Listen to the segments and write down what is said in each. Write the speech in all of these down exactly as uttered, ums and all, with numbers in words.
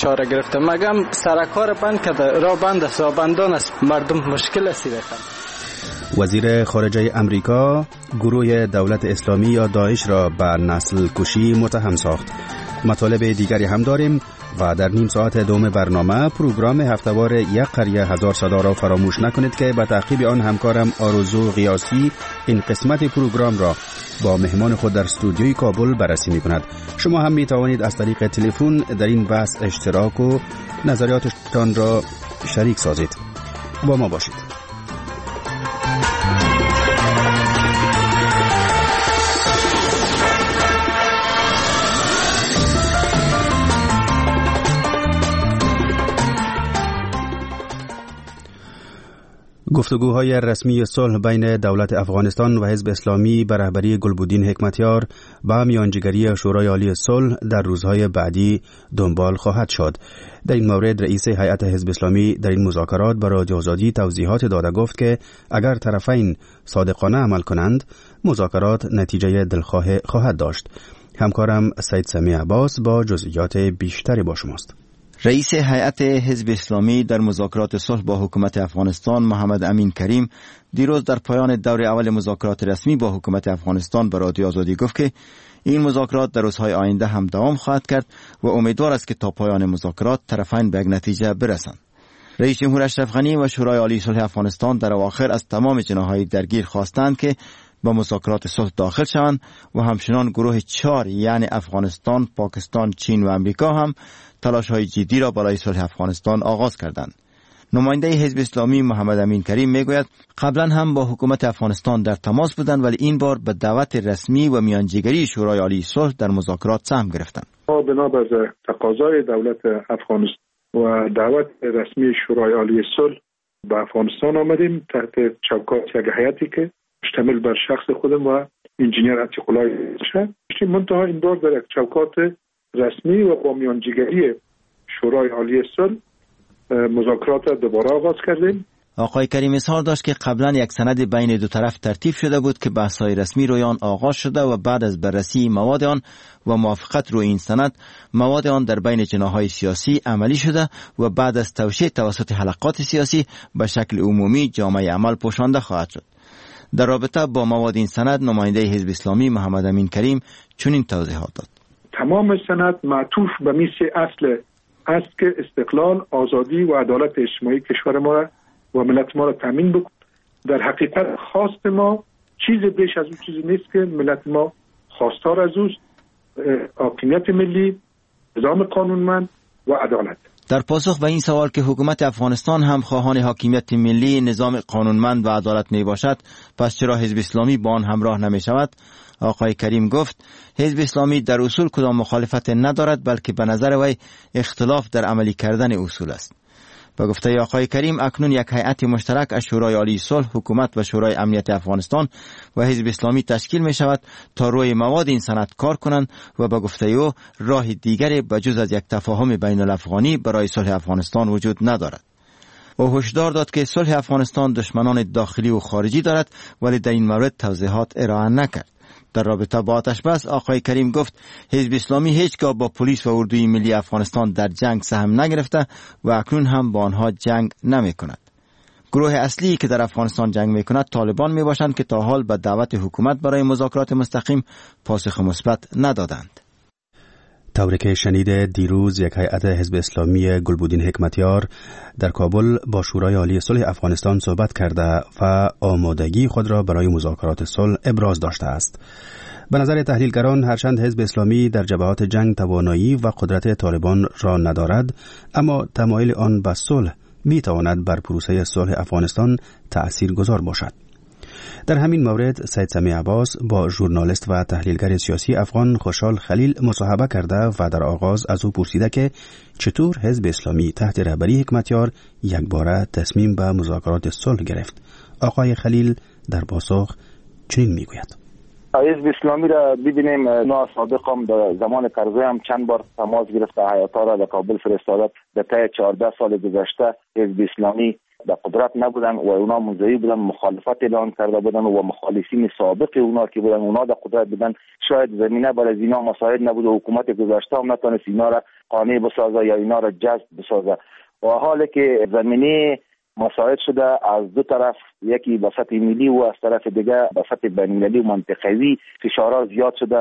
اشاره گرفته. مگم سرکار بند کرده، راه بند است، راه بندان است، مردم مشکل است دیگه. وزیر خارجه امریکا گروه دولت اسلامی یا داعش را به نسل کشی متهم ساخت. مطالب دیگری هم داریم و در نیم ساعت دوم برنامه پروگرام هفته‌وار یک قریه هزار صدا را فراموش نکنید که به تعقیب آن همکارم آرزو قیاسی این قسمت پروگرام را با مهمان خود در استودیوی کابل بررسی می کند. شما هم می توانید از طریق تلفن در این بحث اشتراک و نظریاتتان را شریک سازید. با ما باشید. گفتگوهای رسمی صلح بین دولت افغانستان و حزب اسلامی به رهبری گلبودین حکمتیار با میانجیگری شورای عالی صلح در روزهای بعدی دنبال خواهد شد. در این مورد رئیس هیئت حزب اسلامی در این مذاکرات به رادیو آزادی توضیحات داده گفت که اگر طرفین صادقانه عمل کنند مذاکرات نتیجه دلخواه خواهد داشت. همکارم سید سمیع عباس با جزئیات بیشتری با شماست. رئیس هیئت حزب اسلامی در مذاکرات صلح با حکومت افغانستان محمد امین کریم دیروز در پایان دور اول مذاکرات رسمی با حکومت افغانستان به رادیو آزادی گفت که این مذاکرات در روزهای آینده هم دوام خواهد کرد و امیدوار است که تا پایان مذاکرات طرفین به یک نتیجه برسند. رئیس جمهور اشرف غنی و شورای عالی صلح افغانستان در اواخر از تمام جناح‌های درگیر خواستند که با مذاکرات صلح داخل شوند و همچنان گروه چهار یعنی افغانستان، پاکستان، چین و امریکا هم تلاش‌های جدی را برای صلح افغانستان آغاز کردند. نماینده حزب اسلامی محمد امین کریم میگوید قبلا هم با حکومت افغانستان در تماس بودند ولی این بار به دعوت رسمی و میانجیگری شورای عالی صلح در مذاکرات سهم گرفتند. ما بنابر تقاضای دولت افغانستان و دعوت رسمی شورای عالی صلح به افغانستان آمدیم تحت چوکات یک هیئتی که مشتمل بر شخص خودم و انجینیر عتیق الله شد. منتها این بار در یک چوکات رسمی و با میانجیگری شورای عالی صلح مذاکرات دوباره آغاز کردیم. آقای کریم اظهار داشت که قبلا یک سند بین دو طرف ترتیب شده بود که بحث‌های رسمی روی آن آغاز شده و بعد از بررسی مواد آن و موافقت روی این سند مواد آن در بین جناح‌های سیاسی عملی شده و بعد از توشیح توسط حلقات سیاسی به شکل عمومی جامعه عمل پوشانده خواهد شد. در رابطه با مواد این سند نماینده حزب اسلامی محمد امین کریم چنین توضیحات داد. تمام سند معطوف به میث اصل است که استقلال، آزادی و عدالت اجتماعی کشور ما را و ملت ما را تامین بکند. در حقیقت خواست ما چیز بیش از اون چیزی نیست که ملت ما خواستار از اوست، حاکمیت ملی، نظام قانونمند و عدالت. در پاسخ به این سوال که حکومت افغانستان هم خواهان حاکمیت ملی، نظام قانونمند و عدالت می باشد، پس چرا حزب اسلامی با آن همراه نمی شود؟ آقای کریم گفت حزب اسلامی در اصول کدام مخالفت ندارد بلکه به نظر وی اختلاف در عملی کردن اصول است. به گفته آقای کریم اکنون یک هیئت مشترک از شورای عالی صلح، حکومت و شورای امنیت افغانستان و حزب اسلامی تشکیل می شود تا روی مواد این سند کار کنند و به گفته او راه دیگری بجز از یک تفاهم بین الافغانی برای صلح افغانستان وجود ندارد. او هشدار داد که صلح افغانستان دشمنان داخلی و خارجی دارد ولی در این مورد توضیحات ارائه نکرد. در رابطه با آتش بس آقای کریم گفت حزب اسلامی هیچگاه با پلیس و اردوی ملی افغانستان در جنگ سهم نگرفته و اکنون هم با آنها جنگ نمی کند. گروه اصلی که در افغانستان جنگ می کند طالبان می باشند که تا حال به دعوت حکومت برای مذاکرات مستقیم پاسخ مثبت ندادند. طوری که شنیده دیروز یک هیئت حزب اسلامی گلبودین حکمتیار در کابل با شورای عالی صلح افغانستان صحبت کرده و آمادگی خود را برای مذاکرات صلح ابراز داشته است. به نظر تحلیلگران هرچند حزب اسلامی در جبهات جنگ توانایی و قدرت طالبان را ندارد، اما تمایل آن به صلح می تواند بر پروسه صلح افغانستان تأثیرگذار باشد. در همین مورد سید سمیع عباس با ژورنالیست و تحلیلگر سیاسی افغان خوشحال خلیل مصاحبه کرده و در آغاز از او پرسیده که چطور حزب اسلامی تحت رهبری حکمتیار یکباره تصمیم به مذاکرات صلح گرفت. آقای خلیل در پاسخ چنین میگوید: حزب اسلامی را ببینیم، نوع سابق هم در زمان کرزی هم چند بار تماس گرفته، هیئت‌ها را در کابل فرستاده. در طی چهارده سال گذشته حزب اسلامی در قدرت نبودن و اونا منزوی بودن، مخالفت اعلان کرده بودن و مخالفین سابق اونا که بودن اونا در قدرت بودن، شاید زمینه برای اینا مساعد نبود و حکومت گذشته هم نتونست اینا را قانع بسازه یا اینا را جذب بسازه. و حالی که زمینه مساعد شده از دو طرف، یکی به سطح ملی و از طرف دیگه به سطح بین‌المللی و منطقوی فشارها زیاد شده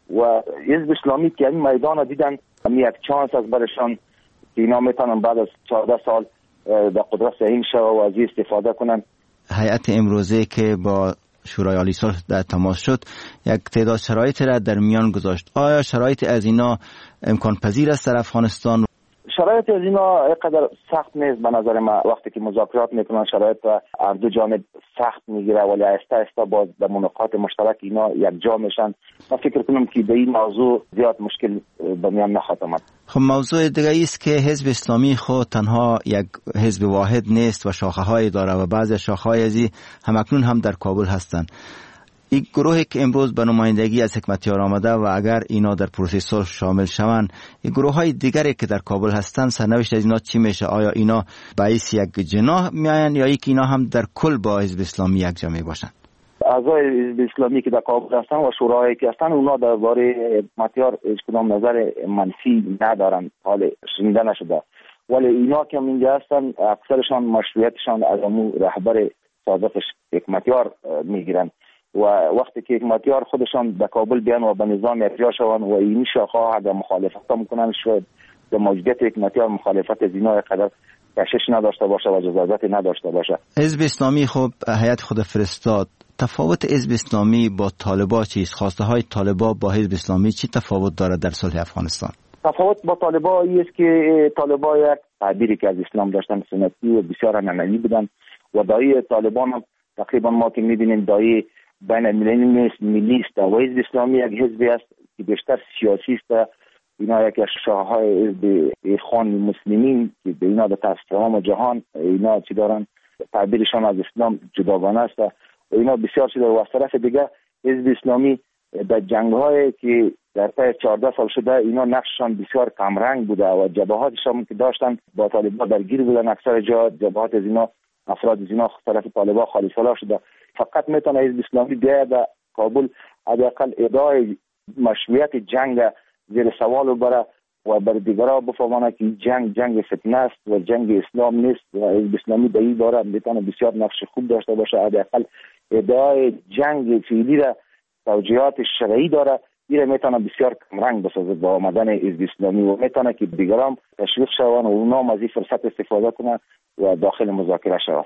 و حزب اسلامی که این میدان دیدن هم یک چانس از برشان که اینا میتونن بعد از چهارده سال در قدرت سهیم شو و از استفاده کنن. هیئت امروزه که با شورای عالی صلح در تماس شد یک تعداد شرایط را در میان گذاشت. آیا شرایط از اینا امکان پذیر است در افغانستان؟ شرایط از اینا اینقدر سخت نیست به نظر من. وقتی که مذاکرات میکنن شرایط از دو جانب سخت میگیره ولی آهسته آهسته باز در نقاط مشترک اینا یک جا میشن. من فکر کنم که به این موضوع زیاد مشکل به میان نخواهد آمد. خب موضوع دیگه است که حزب اسلامی خود تنها یک حزب واحد نیست و شاخه های داره و بعضی شاخه های ازی همکنون هم در کابل هستند. این گروهی که امروز به نمایندگی از حکمتیار آمده و اگر اینا در پروسه صلح شامل شوند، این گروه های دیگری که در کابل هستند سرنوشت از اینا چی میشه؟ آیا اینا باعث یک جناح میاین یا اینکه اینا هم در کل با حزب اسلامی یک جا میباشند؟ اعضای حزب اسلامی که در کابل هستن و شورایی که هستن اونا درباره حکمتیار هیچ کدام نظر منفی ندارن، حال شنیده نشده. ولی اینا که اینجا هستن اکثرشان مشروعیتشان از امو رهبر سابقش حکمتیار میگیرن و وقتی که حکمتیار خودشان به کابل بیان و به نظام ارجاع شوند و این شاخه اگر مخالفت میکنن شاید به موجودیت حکمتیار مخالفت از اینا قدر کشش نداشته باشه و جزازت نداشته باشه. حزب اسلامی خب هیئت خود فرستاد. تفاوت حزب اسلامی با طالبان چیست؟ خواسته های طالبان با حزب اسلامی چی تفاوت دارد در صلح افغانستان؟ تفاوت با طالبان است که طالبان یک تعبیری که از اسلام داشتن سنتی و بسیار عنعنوی بودن و دایی طالبان هم تقریبا ما که می‌بینیم دایی بین المللی ملی است و حزب اسلامی یک حزبی است که بیشتر سیاسی است. اینا یک از شاخه‌های حزب اخوان المسلمین که به اینا به تمام جهان اینا چی دارن تعبیرشان از اسلام جداگانه است و اینا بسیار چیز و از طرف دیگه حزب اسلامی در جنگ‌های که در طی چهارده سال شده اینا نقششان بسیار کمرنگ بوده و جبهاتشان که داشتن با طالبان درگیر بودن. اکثر جا جبهات از اینا افراد از اینا طرف طالبان خالی سالا شده. فقط میتونه حزب اسلامی بیاید در کابل حداقل ادعای مشروعیت جنگ زیر سوال ببره و بر دیگرها بفهمانه که جنگ جنگ فتنه است و جنگ اسلام نیست و حزب اسلامی در این باره میتونه بسیار نقش خوب داشته باشه. حداقل ادعای جنگ فعلی را توجیهات شرعی داره، این میتونه بسیار کمرنگ بسازه با آمدن حزب اسلامی و میتونه که دیگران تشویق شوند و اونام از این فرصت استفاده کنند و داخل مذاکره شوند.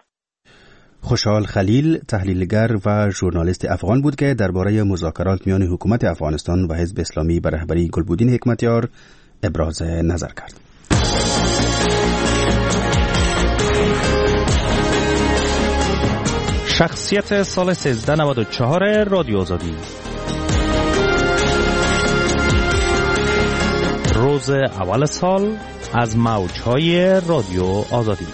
خوشحال خلیل تحلیلگر و ژورنالیست افغان بود که درباره مذاکرات میان حکومت افغانستان و حزب اسلامی به رهبری گلبودین حکمتیار ابراز نظر کرد. شخصیت سال سیزده نود و چهار رادیو آزادی. روز اول سال از موج‌های رادیو آزادی.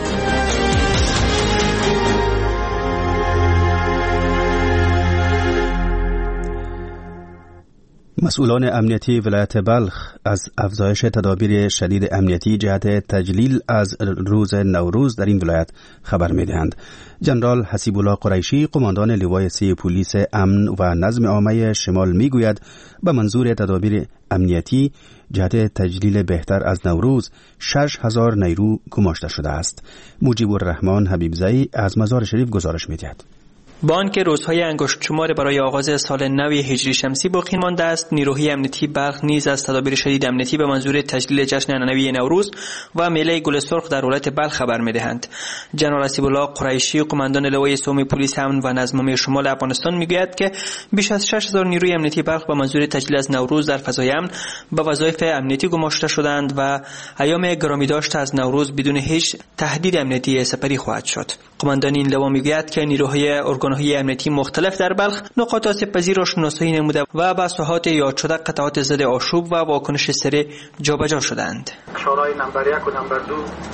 مسئولان امنیتی ولایت بلخ از افزایش تدابیر شدید امنیتی جهت تجلیل از روز نوروز در این ولایت خبر می‌دهند. جنرال حسیب الله قریشی قماندان لوای سی پلیس امن و نظم عامه شمال میگوید به منظور تدابیر امنیتی جهت تجلیل بهتر از نوروز شش هزار نیرو گماشته شده است. مجیب الرحمن حبیبزئی از مزار شریف گزارش می‌دهد. با آنکه روزهای انگشت شمار برای آغاز سال نو هجری شمسی باقی مانده است، نیروهای امنیتی بلخ نیز از تدابیر شدید امنیتی به منظور تجلیل جشن عنعنوی نوروز و میله گل سرخ در ولایت بلخ خبر می‌دهند. جنرال حسیب الله قریشی قماندان لوای سوم پلیس امن و نظم عامه شمال افغانستان میگوید که بیش از شش هزار نیروی امنیتی بلخ به منظور تجلیل از نوروز در فضای امن به وظایف امنیتی گماشته شدند و ایام گرامی داشته از نوروز بدون هیچ تهدید امنیتی سپری خواهد شد. قماندان این لوا میگوید که نیروهای ارگان‌های امنیتی مختلف در بلخ نقاط آسیب‌پذیر را شناسایی نموده و به ساحات یاد شده قطعات ضد آشوب و واکنش سریع جابجا شدند. شورای نمبر یک و نمبر دو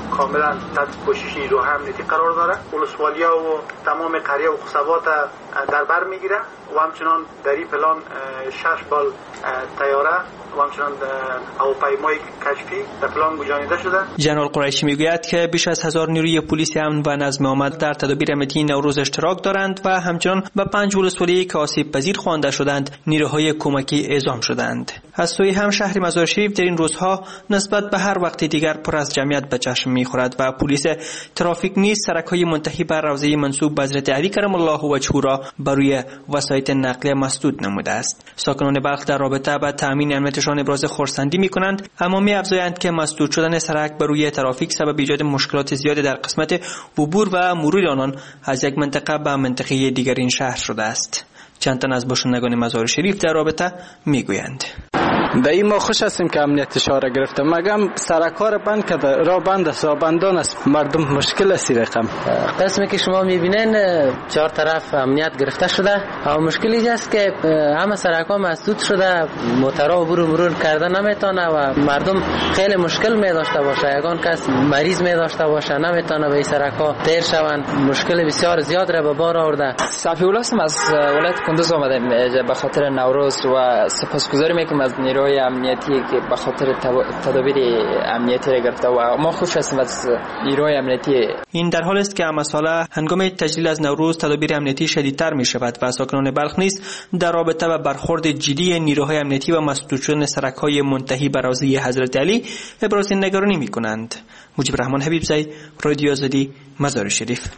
کاملا تحت پوشش نیروهای امنیتی قرار داره. ولسوالیا و تمام قریه و قصبات در بر میگیره و همچنان در این پلان شش بال طیاره و همچنان هواپیمای کشفی در پلان گنجانیده شده. جنرال قریشی میگوید که بیش از هزار نیروی پلیس امن و نظم آمد در تدابیر امنیتی نوروز اشتراک دارند و همچنان به پنج ولسوالی که آسیب پذیر خوانده شدند نیروهای کمکی اعزام شدند. از سوی هم شهر مزار شریف در این روزها نسبت به هر وقت دیگر پر از جمعیت به چشم میخورد و پلیس ترافیک نیز سرک‌های منتهی به روضه منسوب به حضرت علی کرم الله وجهه را بر روی وسایط نقلیه مسدود نموده است. ساکنان بلخ در رابطه با تامین امنیتشان ابراز خرسندی میکنند، اما می‌افزایند که مسدود شدن سرک بر روی ترافیک سبب ایجاد مشکلات زیاد در قسمت عبور و مرور آنان از یک منطقه به منطقه دیگر این شهر شده است. چند تن از باشندگان مزار شریف در رابطه میگویند به این ما خوش هستیم که امنیتش را گرفته، مگم سرکار بند کرده، راه بند است، بندان است، مردم مشکل است. رقم قسمی که شما میبینین چهار طرف امنیت گرفته شده، اما مشکلی است که همه سرک‌ها مسدود شده، موترها عبور و مرور کردن نمیتونه و مردم خیلی مشکل می داشته باشه. یگان کس مریض می داشته باشه نمیتونه به این سرک‌ها تیر شوند، مشکل بسیار زیاد را به بار آورده. صافی ولاسم از ولایت کندوز آمدیم به خاطر نوروز و سپاسگزاری میکنم از نیروهای امنیتی که به خاطر تدابیر امنیتی را گرفته و ما خوش هستیم از نیروهای امنیتی. این در حال است که اما ساله هنگام تجلیل از نوروز تدابیر امنیتی شدیدتر می شود و ساکنان بلخ نیز در رابطه با برخورد جدی نیروهای امنیتی و مسدود شدن سرک‌های منتهی به روضه حضرت علی ابراز نگرانی می کنند. مجیب رحمان حبیبزی، رادیو آزادی، مزار شریف.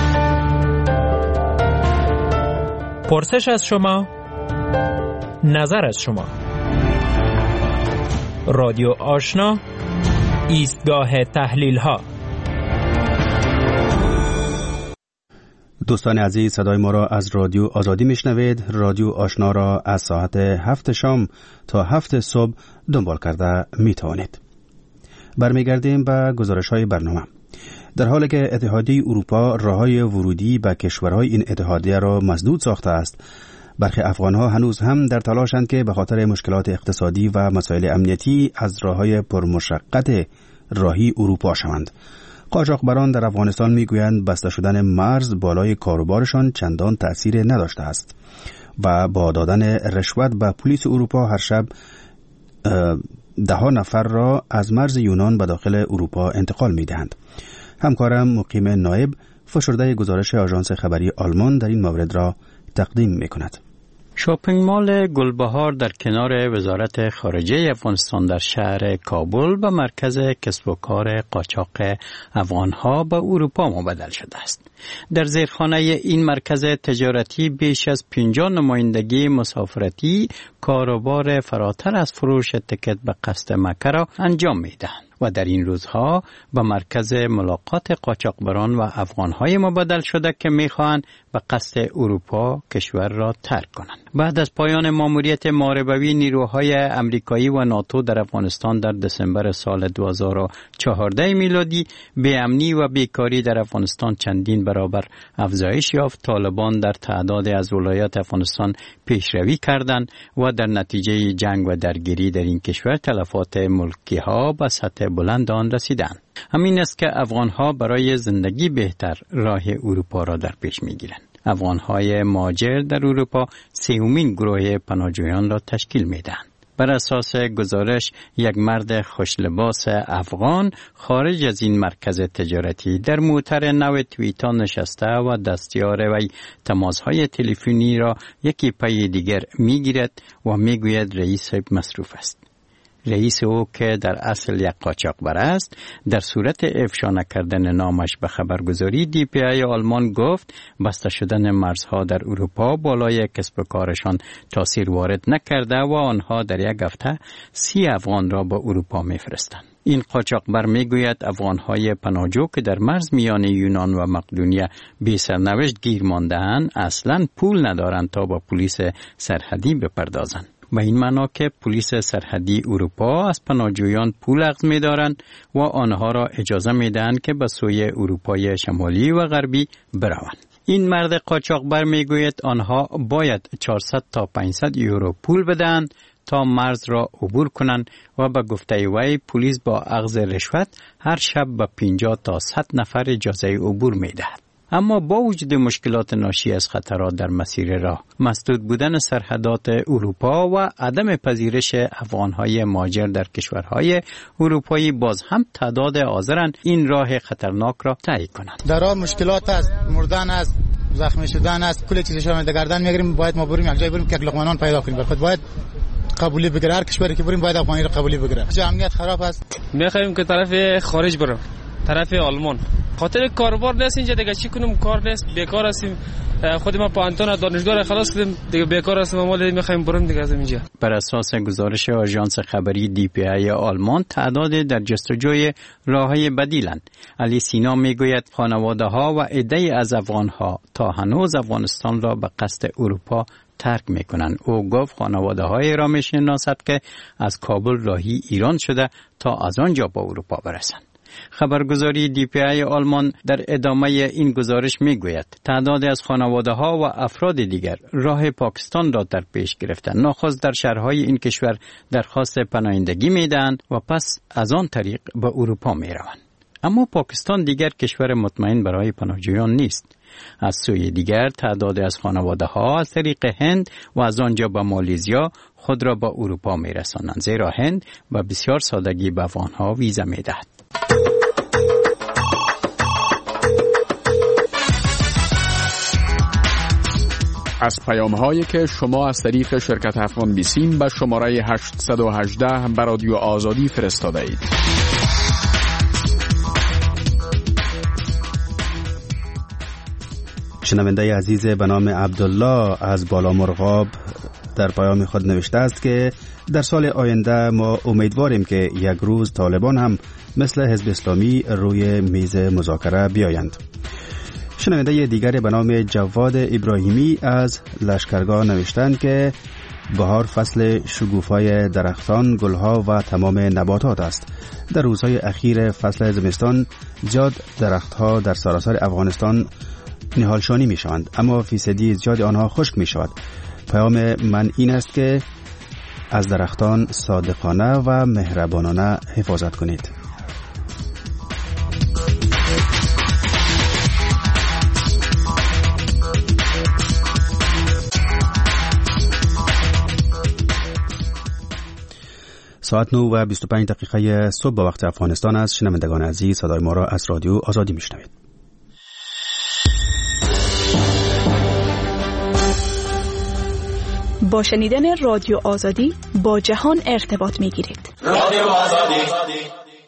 پرسش از شما، نظر از شما. رادیو آشنا، ایستگاه تحلیل ها. دوستان عزیز، صدای ما را از رادیو آزادی میشنوید. رادیو آشنا را از ساعت هفت شام تا هفت صبح دنبال کرده میتوانید. برمیگردیم به گزارش های برنامه. در حالی که اتحادیه اروپا راههای ورودی به کشورهای این اتحادیه را مسدود ساخته است، برخی افغانها هنوز هم در تلاشند که به خاطر مشکلات اقتصادی و مسائل امنیتی از راههای پرمشقت راهی اروپا شوند. قاچاقبران در افغانستان میگویند بسته شدن مرز بالای کاروبارشان چندان تأثیر نداشته است و با دادن رشوت به پلیس اروپا هر شب ده ها نفر را از مرز یونان به داخل اروپا انتقال میدهند. همکارم مقیم نایب فشرده گزارش آژانس خبری آلمان در این مورد را تقدیم میکند. شاپینگ مال گلبهار در کنار وزارت خارجه افغانستان در شهر کابل به مرکز کسب و کار قاچاق افغانها به اروپا مبدل شده است. در زیرخانه این مرکز تجارتی بیش از پنجاه نمایندگی مسافرتی کاروبار فراتر از فروش تکت به قصد مکه را انجام میدهند و در این روزها به مرکز ملاقات قاچاقبران و افغانهای مبادل شده که میخواهند به قصد اروپا کشور را ترک کنند. بعد از پایان ماموریت محاربوی نیروهای امریکایی و ناتو در افغانستان در دسامبر سال دو هزار و چهارده میلادی، بی‌امنی و بیکاری در افغانستان چندین برابر افزایش یافت. طالبان در تعداد از ولایات افغانستان پیشروی کردند و در نتیجه جنگ و درگیری در این کشور تلفات ملکی ها به سطح بلند آن رسیدند. همین است که افغانها برای زندگی بهتر راه اروپا را در پیش میگیرند. افغانهای مهاجر در اروپا سومین گروه پناهجویان را تشکیل میدهند. بر اساس گزارش، یک مرد خوشلباس افغان خارج از این مرکز تجارتی در موتر نو تویتا نشسته و دستیار وی تماسهای تلفنی را یکی پی دیگر میگیرد و میگوید رئیس مصروف است. رئیس او که در اصل یک قاچاقبر است، در صورت افشا نکردن نامش به خبرگزاری دی پی آی آلمان گفت بسته شدن مرزها در اروپا بالای کسب و کارشان تاثیر وارد نکرده و آنها در یک هفته سی افغان را به اروپا میفرستند. این قاچاقبر میگوید افغانهای پناهجو که در مرز میان یونان و مقدونیه بی سرنوشت گیر مانده‌اند اصلاً پول ندارند تا با پلیس سرحدی بپردازند. و این معنا که پلیس سرحدی اروپا از پناهجویان پول اخذ می‌دارند و آنها را اجازه می‌دهند که به سوی اروپای شمالی و غربی بروند. این مرد قاچاقبر میگوید آنها باید چهارصد تا پانصد یورو پول بدهند تا مرز را عبور کنند و به گفته وی پلیس با اخذ رشوت هر شب به پنجاه تا صد نفر اجازه عبور می‌دهد. اما با وجود مشکلات ناشی از خطرات در مسیر راه، مسدود بودن سرحدات اروپا و عدم پذیرش افغان‌های مهاجر در کشورهای اروپایی، باز هم تعداد حاضرند این راه خطرناک را طی کنند. در راه مشکلات است، مردن است، زخمی شدن است، کل چیزش رو گردن میگیریم. باید ما بریم یک جای بریم که لقمانان پیدا کنیم. برخود باید قبولی بگیره. هر کشوری که بریم باید افغانی رو قبولی بگیره. امنیت خراب است. میخوایم که طرف خارج برم، طرف آلمان. خاطر کاربار نیست اینجا دیگه، چی کنم؟ کار نیست، بیکار هستیم. خود ما پانتون دانشگاه خلاص کردیم دیگه، بیکار هستیم. ما میخوایم بریم دیگه از اینجا. بر اساس گزارش آژانس خبری دی پی ای آلمان، تعداد در جستجوی راههای بدیلند. علی سینا میگوید خانواده‌ها و عده‌ای از افغان‌ها تا هنوز افغانستان را به قصد اروپا ترک میکنند. او گفت خانواده‌های را میشناسد که از کابل راهی ایران شده تا از آنجا با اروپا برسند. خبرگزاری دی پی ای آلمان در ادامه این گزارش میگوید تعداد از خانواده‌ها و افراد دیگر راه پاکستان را در پیش گرفتند. نخست در شهرهای این کشور درخواست پناهندگی میدهند و پس از آن طریق به اروپا میروند. اما پاکستان دیگر کشور مطمئن برای پناهجویان نیست. از سوی دیگر تعداد از خانواده‌ها از طریق هند و از آنجا به مالزیا خود را به اروپا میرسانند، زیرا هند با بسیار سادگی به افغان‌ها ویزا میدهد. از پیام‌هایی که شما از طریق شرکت افغان بیسیم به شماره هشت یک هشت به رادیو آزادی فرستاده اید. شنونده عزیز به نام عبدالله از بالامرغاب در پیام خود نوشته است که در سال آینده ما امیدواریم که یک روز طالبان هم مثل حزب اسلامی روی میز مذاکره بیایند. شنونده دیگری به نام جواد ابراهیمی از لشکرگاه نوشتند که بهار فصل شکوفای درختان، گلها و تمام نباتات است. در روزهای اخیر فصل زمستان زیاد درختها در سراسر افغانستان نهالشانی می شوند، اما فیصدی زیاد آنها خشک می شود. پیام من این است که از درختان صادقانه و مهربانانه حفاظت کنید. ساعت نه و بیست و پنج دقیقه صبح با وقت افغانستان است. شنوندگان عزیز، صدای ما را از رادیو آزادی میشنوید. با شنیدن رادیو آزادی با جهان ارتباط میگیرید. رادیو آزادی.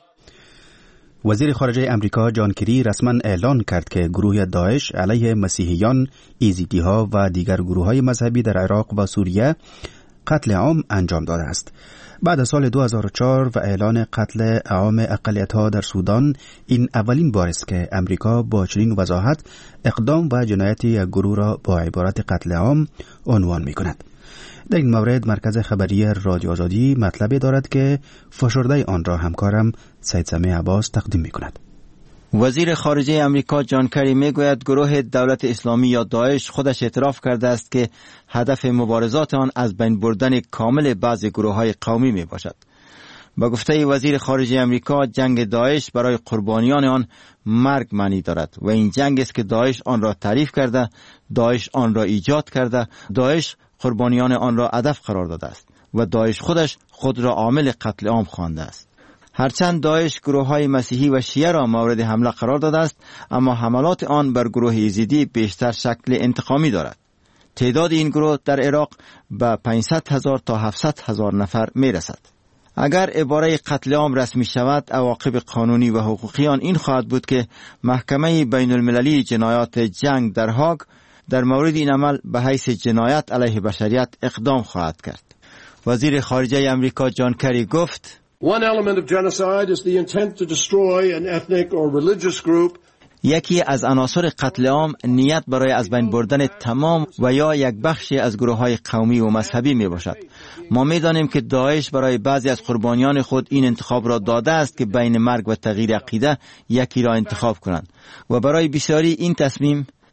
وزیر خارجه امریکا جان کری رسما اعلان کرد که گروه داعش علیه مسیحیان، ایزیدی‌ها و دیگر گروه‌های مذهبی در عراق و سوریه قتل عام انجام داده است. بعد از سال دو هزار و چهار و اعلان قتل عام اقلیت‌ها در سودان، این اولین بار است که امریکا با چنین وضاحت اقدام و جنایت یک گروه را با عبارت قتل عام عنوان می‌کند. در این مورد مرکز خبری رادیو آزادی مطلبی دارد که فشرده آن را همکارم سید سمیع عباس تقدیم می‌کند. وزیر خارجه امریکا جان کری میگوید گروه دولت اسلامی یا داعش خودش اعتراف کرده است که هدف مبارزات آن از بین بردن کامل بعضی گروه‌های قومی می باشد. با گفته وزیر خارجه امریکا، جنگ داعش برای قربانیان آن مرگ معنی دارد و این جنگ است که داعش آن را تعریف کرده، داعش آن را ایجاد کرده، داعش قربانیان آن را هدف قرار داده است و داعش خودش خود را عامل قتل عام خوانده است. هرچند داعش گروه‌های مسیحی و شیعه را مورد حمله قرار داده است، اما حملات آن بر گروه یزیدی بیشتر شکل انتقامی دارد. تعداد این گروه در عراق به پانصد هزار تا هفتصد هزار نفر می رسد. اگر عباره قتل عام رسمی شود، عواقب قانونی و حقوقی آن این خواهد بود که محکمه بین المللی جنایات جنگ در هاگ در مورد این عمل به حیث جنایت علیه بشریت اقدام خواهد کرد. وزیر خارجه امریکا جان کری گفت: One element of genocide is the intent to destroy an ethnic or religious group. یکی از عناصر قتل عام نیت برای از بین بردن تمام و یا یک بخشی از گروه‌های قومی و مذهبی می باشد. ما می دانیم که داعش برای بعضی از قربانیان خود این انتخاب را داده است که بین مرگ و تغییر عقیده یکی را انتخاب کنند و برای بسیاری این تصمیم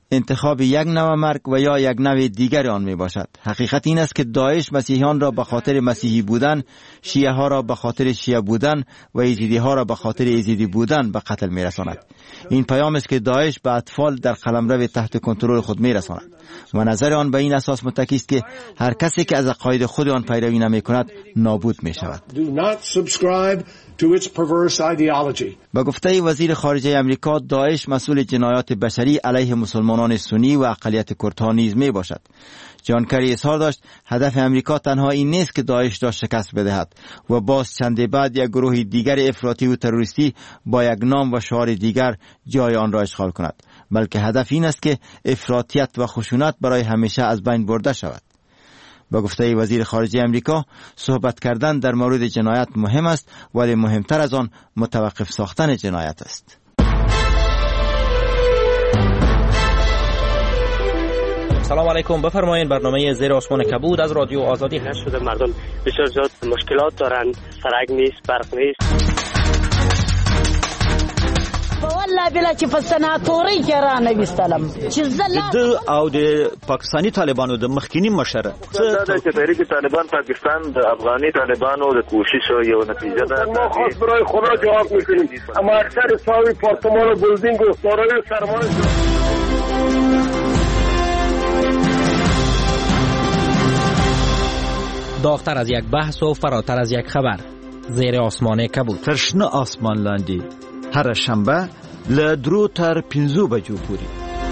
انتخاب یک نوع مرگ و یا یک نوع دیگر آن می باشد. حقیقت این است که داعش مسیحیان را به خاطر مسیحی بودن، شیعه ها را به خاطر شیعه بودن و یزیدی ها را به خاطر یزیدی بودن به قتل می رساند. این پیام است که داعش به اطفال در قلمرو تحت کنترل خود می رساند و نظر آن به این اساس متکی است که هر کسی که از عقاید خود آن پیروی نمی کند نابود می شود. با گفته وزیر خارجه امریکا، داعش مسئول جنایات بشری علیه مسلمانان سنی و اقلیت کردها نیز می باشد. جان کری اظهار داشت هدف امریکا تنها این نیست که داعش را شکست بدهد و باز چند بعد یک گروه دیگر افراطی و تروریستی با یک نام و شعار دیگر جای آن را اشغال کند، بلکه هدف این است که افراطیت و خشونت برای همیشه از بین برده شود. با گفته وزیر خارجه امریکا، صحبت کردن در مورد جنایت مهم است ولی مهمتر از آن متوقف ساختن جنایت است. سلام علیکم، بفرمایید. برنامه زیر آسمان کبود از رادیو آزادی هست. شده مردم بسیار زیاد مشکلات دارند، سرک نیست، برق نیست. والله بلا چې په سناتوري کې را نه وستلم چې زله د او د پاکستانی طالبانو د مخکینی مشره دا چې تحریک طالبان پاکستان د افغاني طالبانو د کوشش یو نتیجه ده. ما خاص برای خدا جواب میکنیم، اما اکثر ساوی پارتمان و بلدینگ و سارای سرمایه داغتر از یک بحث و فراتر از یک خبر. زیر آسمان کبود. ترشنه آسمان لاندی هر شنبه له درو تر پنځو بجو پورې.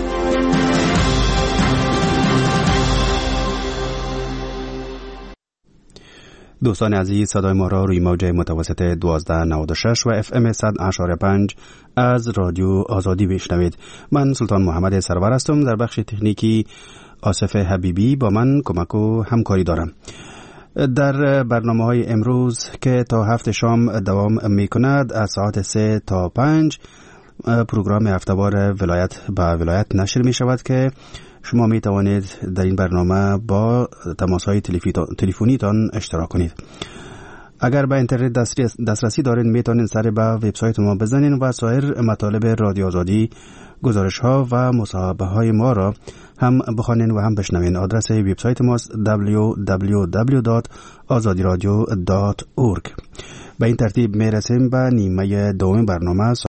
دوستان عزیز، صدای ما را روی موج متوسط دوازده نود و شش و اف ام صد اشاره پنج از رادیو آزادی بشنوید. من سلطان محمد سرور هستم. در بخش تکنیکی آصف حبیبی با من کمک و همکاری دارم. در برنامه های امروز که تا هفت شام دوام می کند، از ساعت سه تا پنج پروگرام هفته‌وار ولایت به ولایت نشر می شود که شما می توانید در این برنامه با تماس های تلفنی تان اشتراک کنید. اگر به اینترنت دسترسی دارید می توانید سر به وبسایت ما بزنید و سایر مطالب رادیو آزادی، گزارش ها و مصاحبه های ما را هم بخوانید و هم بشنوید. آدرس وبسایت ماست دبلیو دبلیو دبلیو دات آزادی رادیو دات اورگ. به این ترتیب می رسیم به نیمه دوم برنامه.